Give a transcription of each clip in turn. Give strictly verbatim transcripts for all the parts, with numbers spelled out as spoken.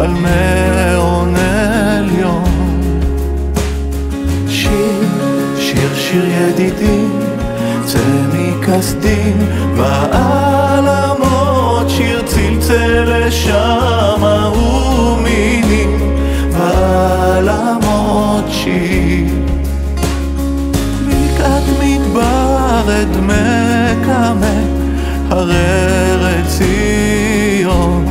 על מעון עליון. שיר, שיר, שיר ידידי, צא מכסדים בעלמות, שיר צלצל לשמה ומינים בעלמות שיר. בקעת מדבר מקמק הררי ציון,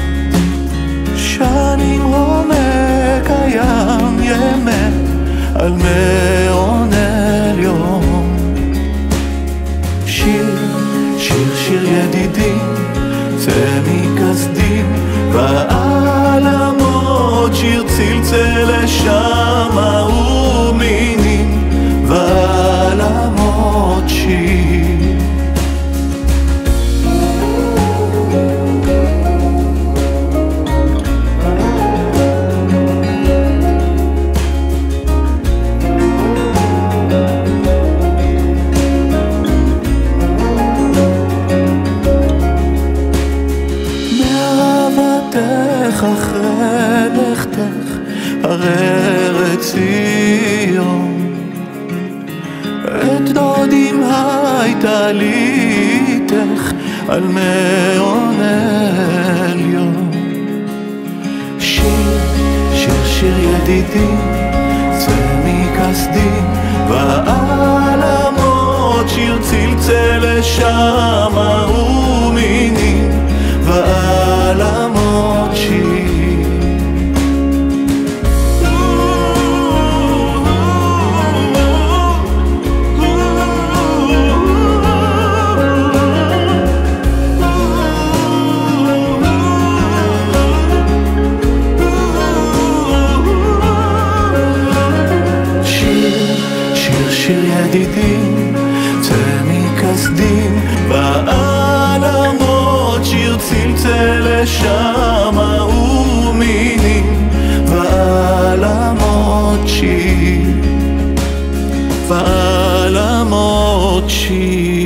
שנים עומק הים ימק על מעון עליון. שיר, שיר, שיר ידידי, צא מכסדים בעלמות, שיר צלצל לשמה ומינים בעלמות שיר. אחרי לכתך הררי ציון, את דודים הייתה לי איתך על מעון עליון. שיר, שיר, שיר ידידי, צא מכסדים בעלמות, שיר צלצל לשמה ומינים בעלמות שיר. שיר ידידי, צא מכסדים בעלמות, שיר צלצל לשמה ומינים בעלמות שיר, בעלמות שיר.